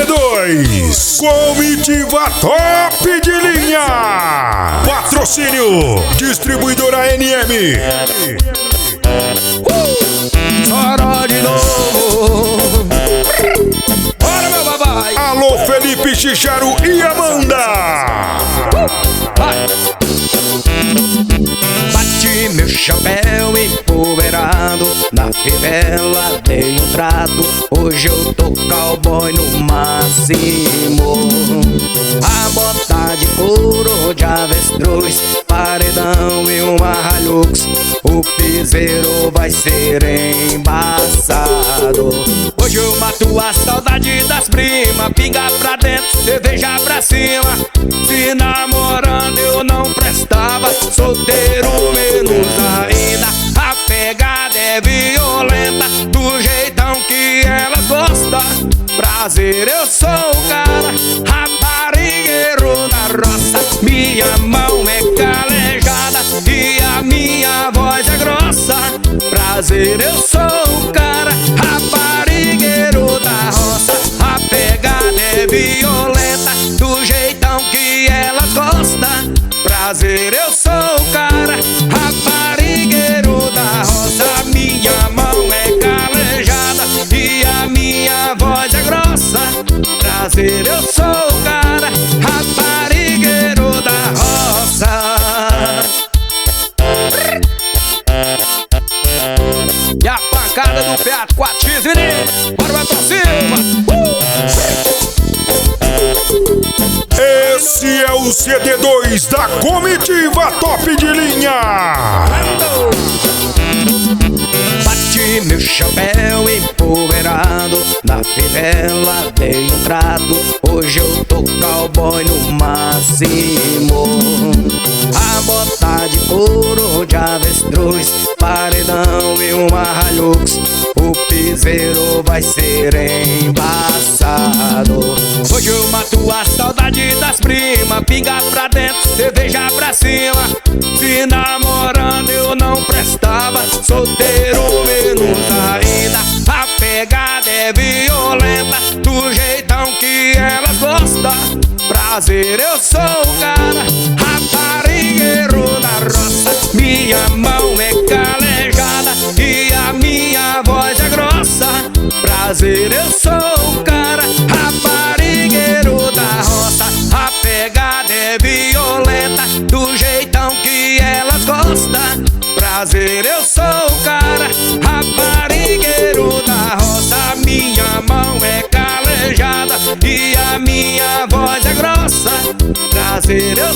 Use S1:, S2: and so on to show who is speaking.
S1: 72, comitiva top de linha. Patrocínio Distribuidora NM.
S2: Chora de novo. Bora, meu babai.
S1: Alô, Felipe Chicharo e Amanda.
S2: Vai. Bati meu chapéu empoeirado, na fivela dei um trato. Hoje eu tô cowboy no máximo. A bota de couro de avestruz, paredão e uma Hilux. O piseiro vai ser embaçado. Hoje eu mato a saudade das primas. Pinga pra dentro, cerveja pra cima. Se namorando eu não prestava, solteiro menos ainda. A pegada é violenta, do jeitão que elas gostam. Prazer, eu sou o cara, raparigueiro da roça. Minha mão é calejada e a minha voz é grossa. Prazer, eu sou o cara, raparigueiro da roça. A pegada é violenta, do jeitão que elas gostam. Prazer, eu sou o cara, raparigueiro da roça. Minha mão é calejada e a minha voz é grossa. Prazer, eu sou o cara, raparigueiro da roça. E a pancada do Fiat 4X, menino. Bora, vai pra cima.
S1: Esse é o CD2 da comitiva top de linha.
S2: Bati meu chapéu empoeirado, na fivela dei um trato. Hoje eu tô cowboy no máximo. A bota de couro de avestruz, paredão e uma Hilux. O piseiro vai ser embaçado. Hoje eu mato a saudade das primas. Pinga pra dentro, cerveja pra cima. Se namorando eu não prestava, solteiro menos ainda. A pegada é violenta, do jeitão que elas gostam. Prazer, eu sou o cara, raparigueiro da roça. Minha mão é calejada e a minha voz é grossa. Prazer, eu sou o cara, raparigueiro da roça. A pegada é violenta, do jeitão que elas gostam. Prazer, eu sou o cara, raparigueiro da roça. Minha mão é calejada e a minha voz é grossa. Prazer, eu